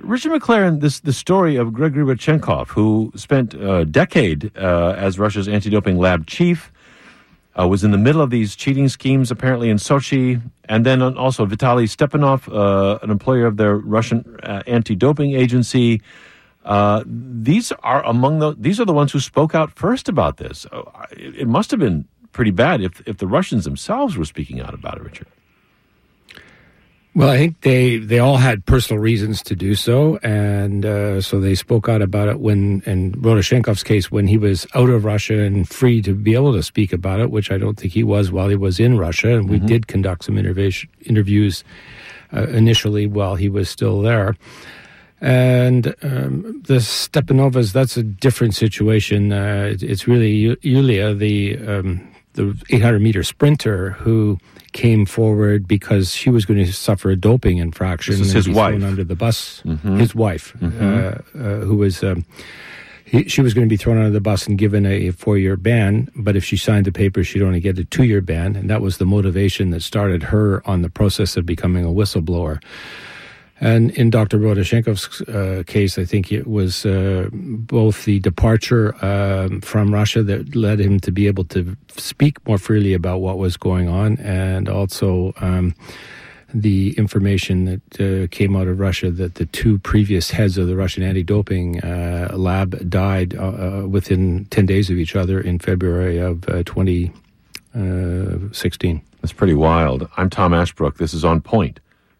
Richard McLaren, the story of Grigory Rodchenkov, who spent a decade as Russia's anti-doping lab chief, was in the middle of these cheating schemes, apparently in Sochi, and then also Vitaly Stepanov, an employer of the Russian anti-doping agency. These are the ones who spoke out first about this. It must have been pretty bad if the Russians themselves were speaking out about it, Richard. Well, I think they all had personal reasons to do so, and so they spoke out about it in Rodchenkhov's case, when he was out of Russia and free to be able to speak about it, which I don't think he was while he was in Russia, and we did conduct some interviews initially while he was still there. And the Stepanovas, that's a different situation. It's really Yulia, the 800-meter sprinter, who came forward because she was going to suffer a doping infraction. This is his wife. Thrown under the bus. His wife, who was... she was going to be thrown under the bus and given a 4-year ban, but if she signed the paper, she'd only get a 2-year ban, and that was the motivation that started her on the process of becoming a whistleblower. And in Dr. Rodchenkhov's case, I think it was both the departure from Russia that led him to be able to speak more freely about what was going on, and also the information that came out of Russia that the 2 previous heads of the Russian anti-doping lab died within 10 days of each other in February of 2016. That's pretty wild. I'm Tom Ashbrook. This is On Point.